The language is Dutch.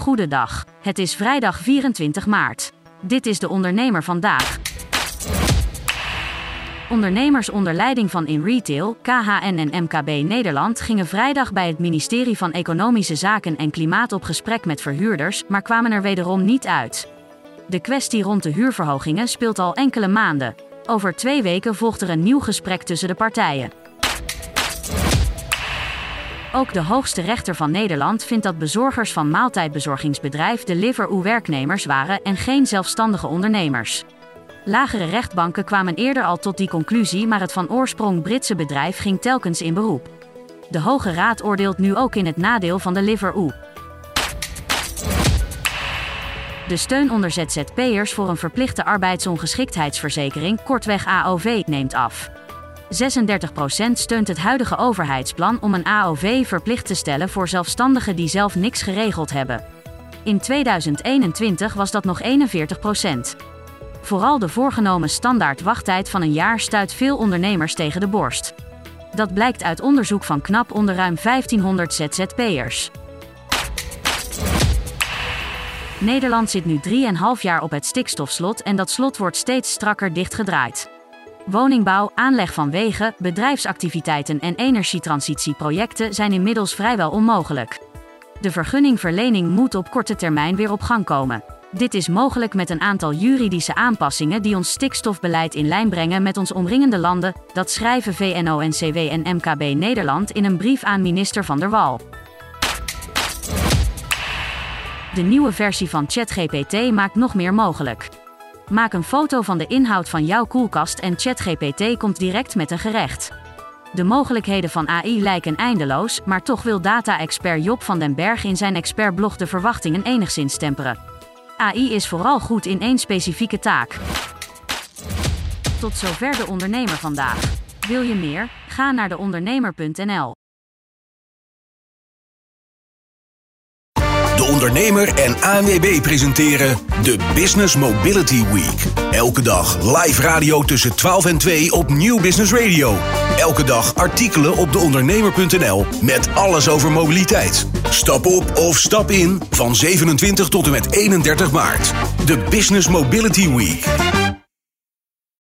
Goedendag. Het is vrijdag 24 maart. Dit is de ondernemer vandaag. Ondernemers onder leiding van InRetail, KHN en MKB Nederland gingen vrijdag bij het ministerie van Economische Zaken en Klimaat op gesprek met verhuurders, maar kwamen er wederom niet uit. De kwestie rond de huurverhogingen speelt al enkele maanden. Over 2 weken volgt er een nieuw gesprek tussen de partijen. Ook de hoogste rechter van Nederland vindt dat bezorgers van maaltijdbezorgingsbedrijf Deliveroo werknemers waren en geen zelfstandige ondernemers. Lagere rechtbanken kwamen eerder al tot die conclusie, maar het van oorsprong Britse bedrijf ging telkens in beroep. De Hoge Raad oordeelt nu ook in het nadeel van Deliveroo. De steun onder ZZP'ers voor een verplichte arbeidsongeschiktheidsverzekering, kortweg AOV, neemt af. 36% steunt het huidige overheidsplan om een AOV verplicht te stellen voor zelfstandigen die zelf niks geregeld hebben. In 2021 was dat nog 41%. Vooral de voorgenomen standaard wachttijd van een jaar stuit veel ondernemers tegen de borst. Dat blijkt uit onderzoek van KNAP onder ruim 1500 ZZP'ers. Nederland zit nu 3,5 jaar op het stikstofslot en dat slot wordt steeds strakker dichtgedraaid. Woningbouw, aanleg van wegen, bedrijfsactiviteiten en energietransitieprojecten zijn inmiddels vrijwel onmogelijk. De vergunningverlening moet op korte termijn weer op gang komen. Dit is mogelijk met een aantal juridische aanpassingen die ons stikstofbeleid in lijn brengen met ons omringende landen, dat schrijven VNO-NCW en MKB Nederland in een brief aan minister Van der Wal. De nieuwe versie van ChatGPT maakt nog meer mogelijk. Maak een foto van de inhoud van jouw koelkast en ChatGPT komt direct met een gerecht. De mogelijkheden van AI lijken eindeloos, maar toch wil data-expert Job van den Berg in zijn expertblog de verwachtingen enigszins temperen. AI is vooral goed in 1 specifieke taak. Tot zover de ondernemer vandaag. Wil je meer? Ga naar deondernemer.nl. De Ondernemer en ANWB presenteren de Business Mobility Week. Elke dag live radio tussen 12 en 2 op Nieuw Business Radio. Elke dag artikelen op deondernemer.nl met alles over mobiliteit. Stap op of stap in van 27 tot en met 31 maart. De Business Mobility Week.